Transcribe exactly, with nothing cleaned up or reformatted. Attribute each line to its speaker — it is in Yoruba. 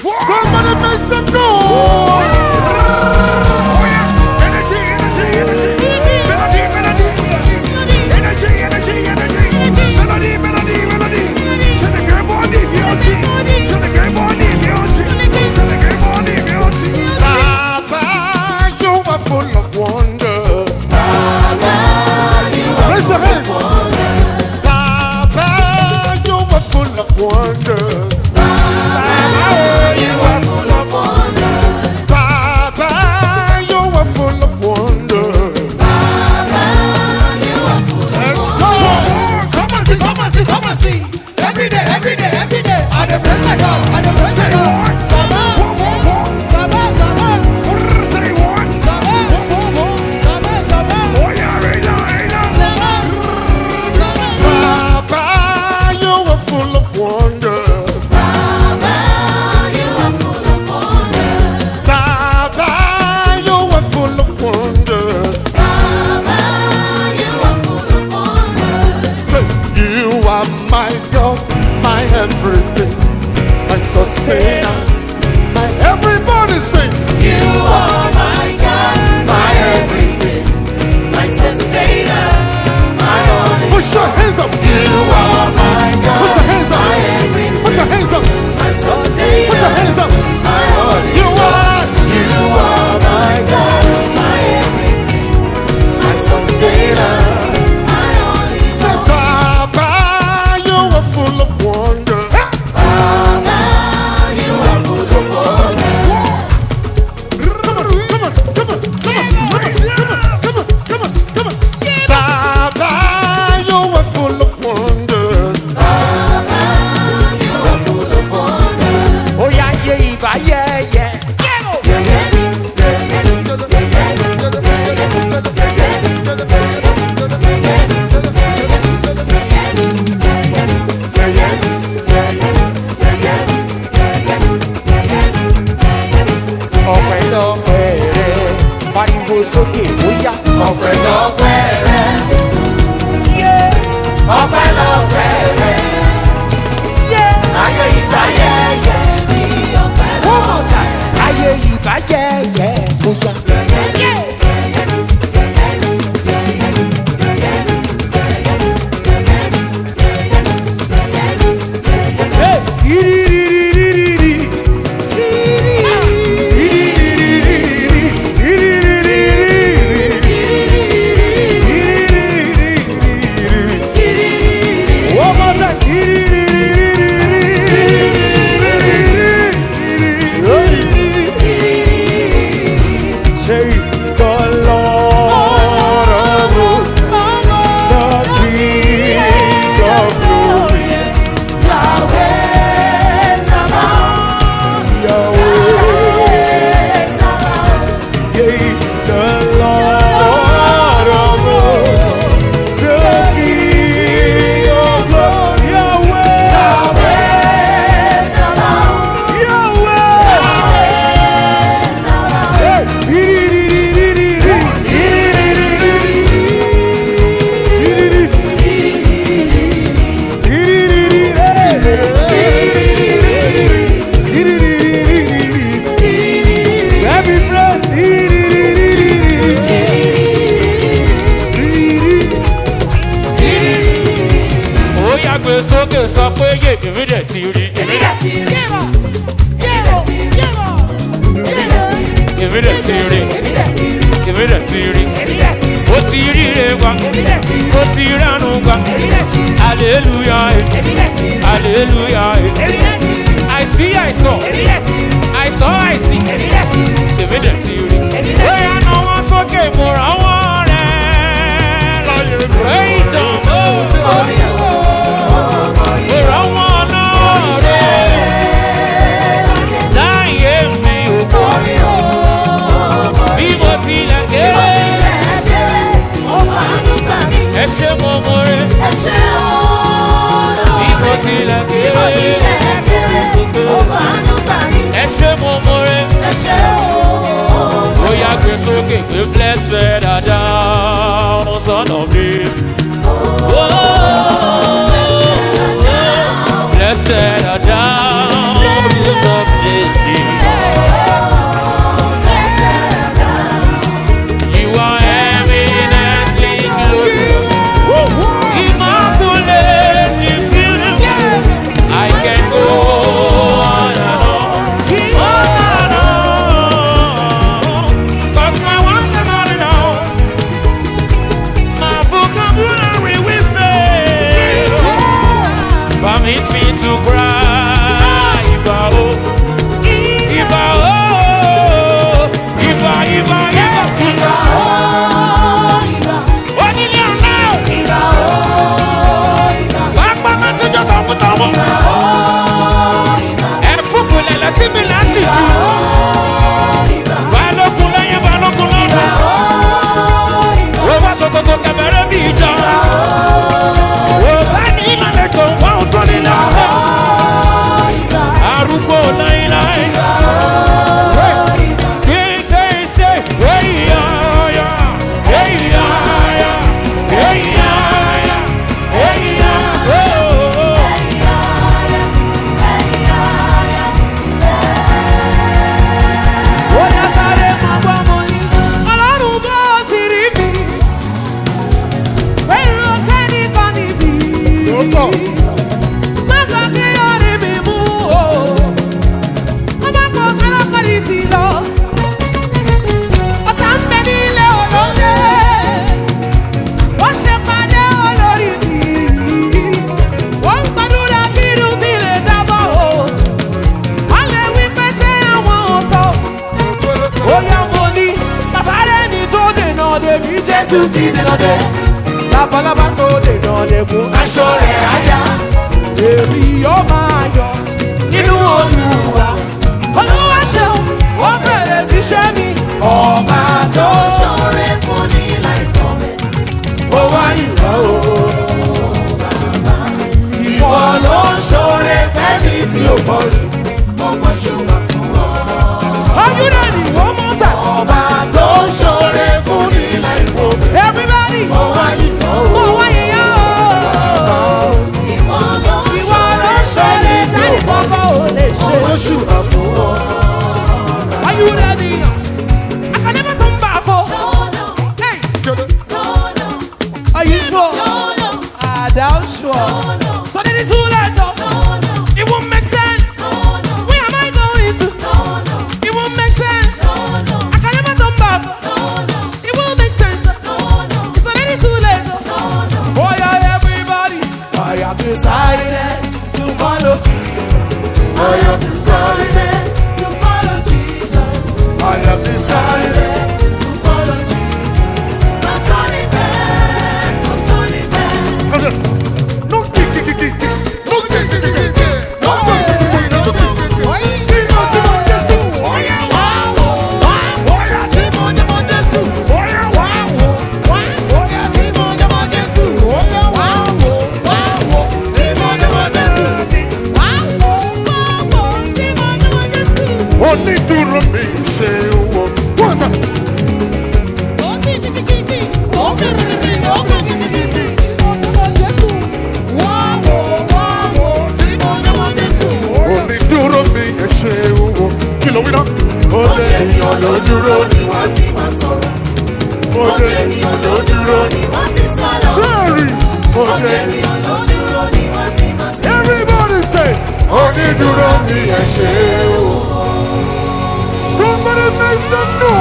Speaker 1: Somebody make some noise. Oh yeah, energy, energy, energy, melody, melody, energy, energy, energy, melody, melody, melody. To the girl body, beauty. To the girl body, beauty. To the girl body, beauty. Baba, you are full of wonder.
Speaker 2: Baba, you are
Speaker 1: Raise your
Speaker 2: full
Speaker 1: hands.
Speaker 2: of wonder.
Speaker 1: Baba, you are full of wonders.
Speaker 2: Baba, you are full of wonder.
Speaker 1: Baba, you are full of wonders.
Speaker 2: Baba, you are full of
Speaker 1: Let's
Speaker 2: wonder.
Speaker 1: go. Come and see, come and see, come and see. Every day, every day, every day. I dey bless my God, I dey bless my God. Saba, Saba, Saba. Say what? Saba, Saba, Saba. Oh yeah, right now, right now. Saba, Saba, Saba, you are full of wonders.
Speaker 2: Baba, you are full of wonder.
Speaker 1: Baba, you are full of wonders.
Speaker 2: Baba, you are full of wonder.
Speaker 1: Say, you are my God, my everything, my sustainer, my everybody sing.
Speaker 2: You are my God, my everything, my sustainer, my only.
Speaker 1: Put your hands up.
Speaker 2: You are my God,
Speaker 1: Put your hands
Speaker 2: my
Speaker 1: up.
Speaker 2: everything,
Speaker 1: Put your hands up.
Speaker 2: my sustainer,
Speaker 1: Put your hands up.
Speaker 2: my only.
Speaker 1: You are.
Speaker 2: You are my God, my everything, my sustainer, my only.
Speaker 1: Say, Baba, you are full of wonder.
Speaker 2: Baba, you are full of wonder.
Speaker 1: Come on, come on, come on, come on, come on, come on, come on, come on. Baba, you are full of wonders.
Speaker 2: Baba, you are full of wonder.
Speaker 3: Oh yeah, yeah, yeah, yeah, yeah.
Speaker 2: Yeah, yeah, yeah,
Speaker 3: Ọpẹ́lọpẹ́ rẹ, pariwo sókè bóyá.
Speaker 2: ọpẹ́lọpẹ́ rẹ, ọpẹ́lọpẹ́ rẹ, ayé ìgbàyẹyẹ mi ọpẹ́lọpẹ́.
Speaker 3: Ayé ìbàjẹ́ yẹ bóyá. Ṣé tìrìrìrìrìrì, tìrìrìrìrìrì, one more time, tìrìrìrìrì. Say the Lord of hosts, the King of glory,
Speaker 2: Yahweh Sabaoth,
Speaker 3: Yahweh,
Speaker 2: Sabaoth,
Speaker 3: yeah, the Lord of hosts, the King of glory, Yahweh,
Speaker 2: Yahweh Sabaoth,
Speaker 3: Yahweh.
Speaker 2: Sabaoth.
Speaker 3: Hey, tìrìrìrìrìrì, tìrìrìrìrì, tìrìrìrìrì. Let me press tìrìrìrìrì. Ó yá gbé sókè sọ pé yé èmi dẹ̀ ti rí.
Speaker 2: Èmi dẹ̀ ti rí.
Speaker 3: Èmi dẹ̀ ti rí.
Speaker 2: Èmi dẹ̀ ti rí.
Speaker 3: Èmi dẹ̀ ti rí.
Speaker 2: Èmi dẹ̀ ti rí.
Speaker 3: Ó ti rí ire wa.
Speaker 2: Èmi dẹ̀ ti rí.
Speaker 3: Ó ti ránu wa.
Speaker 2: Èmi dẹ̀ ti rí.
Speaker 3: Hallelujah.
Speaker 2: Èmi dẹ̀ ti rí.
Speaker 3: Hallelujah.
Speaker 2: Èmi dẹ̀ ti rí.
Speaker 3: I see, I saw.
Speaker 2: Èmi dẹ̀ ti rí.
Speaker 3: I saw, I see.
Speaker 2: Èmi dẹ̀ ti rí.
Speaker 3: Èmi dẹ̀ ti rí.
Speaker 2: Èmi dẹ̀ ti rí.
Speaker 3: Ó yá náà wọ́n sókè mo ràn wọ́n rẹ̀. Praise the Lord.
Speaker 2: Orí o, orí
Speaker 3: Mo ràn wọ́n náà rẹ̀. Láyé mi ò kọ́.
Speaker 2: orí o,
Speaker 3: Bí mo tilẹ̀ kéré.
Speaker 2: ilẹ̀ kéré, ó fàánú gbà mí.
Speaker 3: Ẹ ṣé mo mọ̀ rẹ̀.
Speaker 2: Ẹ ṣé o,
Speaker 3: Bí mo tilẹ̀
Speaker 2: bí mo
Speaker 3: kéré.
Speaker 2: tilẹ̀ kéré, ó fàánú gbà mí.
Speaker 3: Ẹ ṣé mo mọ̀ rẹ̀.
Speaker 2: Ẹ ṣé o,
Speaker 3: Ó yá gbé sókè pé blessed are thou, son of David. Oh, blessed are thou, root of Jesse. lie, lie. Hey, say, say, hey, yeah, yeah. Hey, yeah, yeah. Hey, yeah, yeah. Hey, yeah, oh, oh.
Speaker 2: Oya sáré máa gbọ́ mo ní. Ọlọ́run bó ti rí mi. Pẹ̀lú sẹ́nìkan níbí. Má gbàgbé orí mi mú o. Ọmọ kò sálákọ̀ọ́lì ti lọ. Ọ̀tá ń bẹ nílé olóde. Wọ́n ṣe pàdé olórí mi. Wọ́n ń gbàdúrà kí inú mi lè jábọ̀ o. Wọ́n lè wí pé ṣé àwọn ò sọ. Oya mo ní bàbá rẹ̀ ní tó dènà dé bí Jésù ti dènà dé. Labalábá tó dènà dé mú aṣọ rẹ̀ àyà. Èmi yóò máa yọ nínú Olúwa. Olúwa ṣeun, ó fèrè síṣẹ́ mi. Ọba tó ṣọrẹ fún ní láìpọ̀ mẹ́. Ó wá ìwọ o. Ìwọ ló ń ṣọrẹ fẹ́mi tí ó pọ̀ jù. Mo mọ̀ ṣùgbọ́n fún ọ. Are you ready? One more time. Ọba tó ṣọrẹ fún ní láìpọ̀ mẹ́. Everybody. Ó wá ìwọ o. Ó wá ìyá o. Ìwọ ló ń ṣọrẹ sẹ́ni kọ́kọ́ ò lè ṣe. Mo mọ̀ ṣùgbọ́n fún ọ. Are you ready? I can never turn back. Oh. Hey. Are you sure? I doubt sure. So then it's too late. Oh. It won't make sense. Where am I going to? It won't make sense. I can never turn back. It won't make sense. It's already too late. Oh yeah, everybody. I have decided to follow Jesus. I have decided to follow Jesus. I have decided to follow Jesus. No turning back, no turning back.
Speaker 1: No kiki kiki kiki. No kiki kiki kiki. No kiki kiki kiki. Timo timo Jésù. Oya wá wò wá. Oya timo timo Jésù. Oya wá wò wá. Oya timo timo Jésù. Oya wá wò wá wò. Timo timo Jésù. Wá wò wá wò. Timo timo Jésù. Onídùúró mi ṣe wò. Wọ́n sọ. Onídùúró mi ẹ ṣe wò. Kí ló wí náà? Ó jẹ́ ènìyàn ló dúró ni wọ́n ti máa sọ̀rọ̀. Ó jẹ́ ènìyàn ló dúró ni wọ́n ti sọ̀rọ̀. Sẹ́ẹ̀rì. Ó jẹ́ ènìyàn ló dúró ni wọ́n ti máa sọ̀rọ̀. Everybody say. Onídùúró mi ẹ ṣe wò. Somebody make some noise.